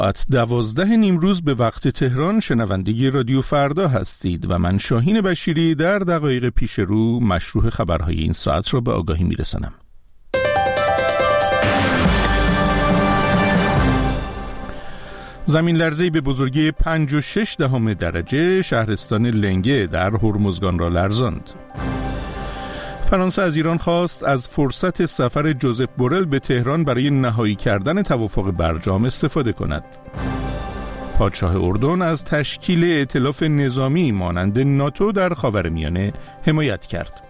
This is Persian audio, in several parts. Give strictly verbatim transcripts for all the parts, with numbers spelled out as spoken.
ساعت دوازده نیمروز به وقت تهران شنونده رادیو فردا هستید و من شاهین بشیری در دقایق پیش رو مشروح خبرهای این ساعت را به آگاهی میرسانم. زمین لرزه‌ای به بزرگی پنج و شش دهم درجه شهرستان لنگه در هرمزگان را لرزاند. فرانسه از ایران خواست از فرصت سفر جوزپ بورل به تهران برای نهایی کردن توافق برجام استفاده کند. پادشاه اردن از تشکیل ائتلاف نظامی مانند ناتو در خاورمیانه حمایت کرد.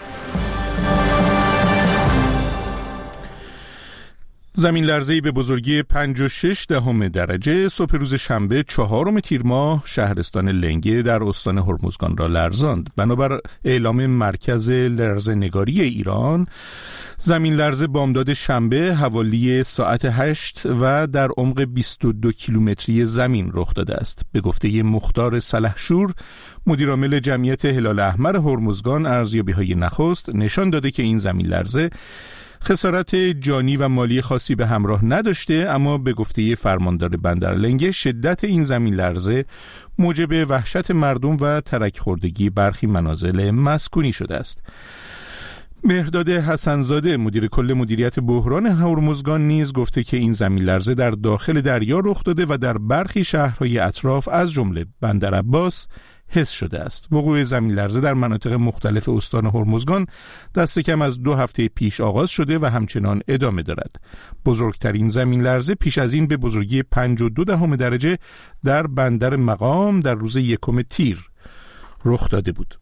زمین لرزه‌ای به بزرگی پنج و شش دهم درجه صبح روز شنبه چهارم تیر ماه شهرستان لنگه در استان هرمزگان را لرزاند. بنابر اعلام مرکز لرزه‌نگاری ایران، زمین لرزه بامداد شنبه حوالی ساعت هشت و در عمق بیست و دو کیلومتری زمین رخ داده است. به گفته مختار سلحشور، مدیرعامل جمعیت هلال احمر هرمزگان، ارزیابی‌های نخست نشان داده که این زمین لرزه خسارت جانی و مالی خاصی به همراه نداشته، اما به گفته فرماندار بندر لنگه شدت این زمین لرزه موجب وحشت مردم و ترک خوردگی برخی منازل مسکونی شده است. مهرداد حسنزاده مدیر کل مدیریت بحران هرمزگان نیز گفته که این زمین لرزه در داخل دریا رخ داده و در برخی شهرهای اطراف از جمله بندر عباس حس شده است. وقوع زمین لرزه در مناطق مختلف استان هرمزگان دست کم از دو هفته پیش آغاز شده و همچنان ادامه دارد. بزرگترین زمین لرزه پیش از این به بزرگی پنج و دو دهم درجه در بندر مقام در روز یکم تیر رخ داده بود.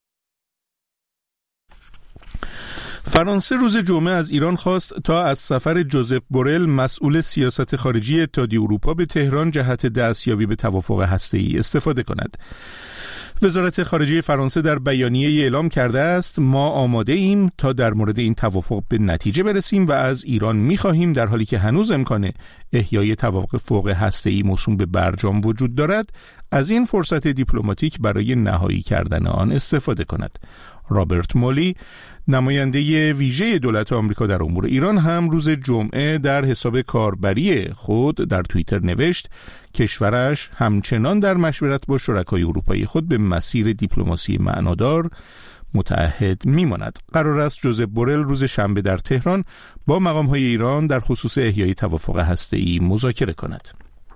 فرانسه روز جمعه از ایران خواست تا از سفر جوزپ بورل مسئول سیاست خارجی اتحادیه اروپا به تهران جهت دستیابی به توافق هسته‌ای استفاده کند. وزارت خارجه فرانسه در بیانیه اعلام کرده است: ما آماده ایم تا در مورد این توافق به نتیجه برسیم و از ایران می‌خواهیم در حالی که هنوز امکان احیای توافق هسته‌ای موسوم به برجام وجود دارد، از این فرصت دیپلماتیک برای نهایی کردن آن استفاده کند. رابرت مولی، نماینده ویژه دولت آمریکا در امور ایران، هم روز جمعه در حساب کاربری خود در توییتر نوشت کشورش همچنان در مشورت با شرکای اروپایی خود به مسیر دیپلماسی معنادار متعهد میماند. قرار است جوزپ بورل روز شنبه در تهران با مقام‌های ایران در خصوص احیای توافق هسته‌ای مذاکره کند.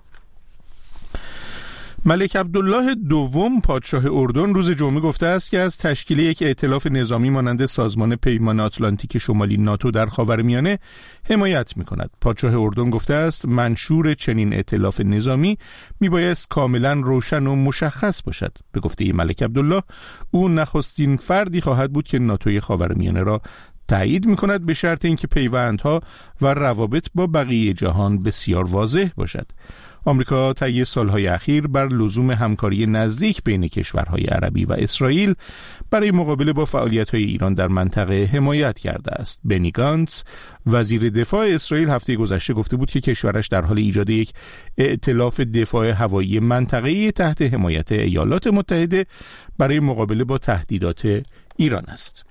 ملک عبدالله دوم پادشاه اردن روز جمعه گفته است که از تشکیل یک ائتلاف نظامی مانند سازمان پیمان آتلانتیک شمالی ناتو در خاورمیانه حمایت می‌کند. پادشاه اردن گفته است منشور چنین ائتلاف نظامی میبایست کاملا روشن و مشخص باشد. به گفته ملک عبدالله، او نخستین فردی خواهد بود که ناتوی خاورمیانه را تایید می‌کند، به شرط اینکه پیوندها و روابط با بقیه جهان بسیار واضح باشد. آمریکا طی سالهای اخیر بر لزوم همکاری نزدیک بین کشورهای عربی و اسرائیل برای مقابله با فعالیت‌های ایران در منطقه حمایت کرده است. بنی گانتز، وزیر دفاع اسرائیل، هفته گذشته گفته بود که کشورش در حال ایجاد یک ائتلاف دفاع هوایی منطقه‌ای تحت حمایت ایالات متحده برای مقابله با تهدیدات ایران است.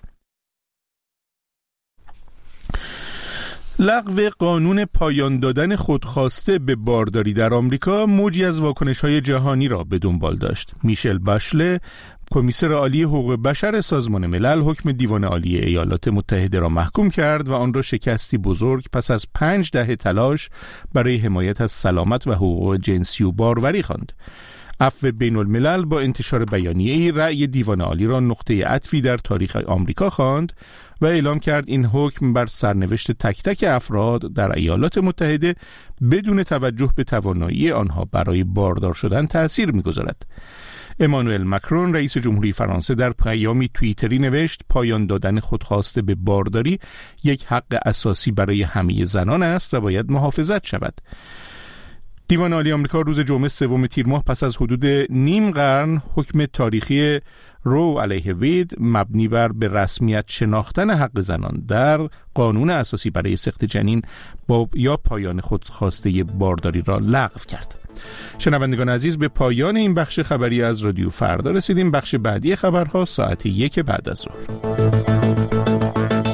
لغو قانون پایان دادن خودخواسته به بارداری در آمریکا موجی از واکنش‌های جهانی را به دنبال داشت. میشل باشله، کمیسر عالی حقوق بشر سازمان ملل، حکم دیوان عالی ایالات متحده را محکوم کرد و آن را شکستی بزرگ پس از پنج دهه تلاش برای حمایت از سلامت و حقوق جنسی و باروری خواند. عفو بین الملل با انتشار بیانیه‌ای رأی دیوان عالی را نقطه عطفی در تاریخ آمریکا خواند و اعلام کرد این حکم بر سرنوشت تک تک افراد در ایالات متحده بدون توجه به توانایی آنها برای باردار شدن تأثیر می‌گذارد. امانوئل مکرون رئیس جمهوری فرانسه در پیامی توییتری نوشت پایان دادن خودخواسته به بارداری یک حق اساسی برای همه زنان است و باید محافظت شود. دیوان عالی آمریکا روز جمعه سوم تیر ماه پس از حدود نیم قرن حکم تاریخی رو علیه وید مبنی بر به رسمیت شناختن حق زنان در قانون اساسی برای سقط جنین با یا پایان خودخواسته بارداری را لغو کرد. شنوندگان عزیز، به پایان این بخش خبری از رادیو فردا رسیدیم. بخش بعدی خبرها ساعت یک بعد از ظهر.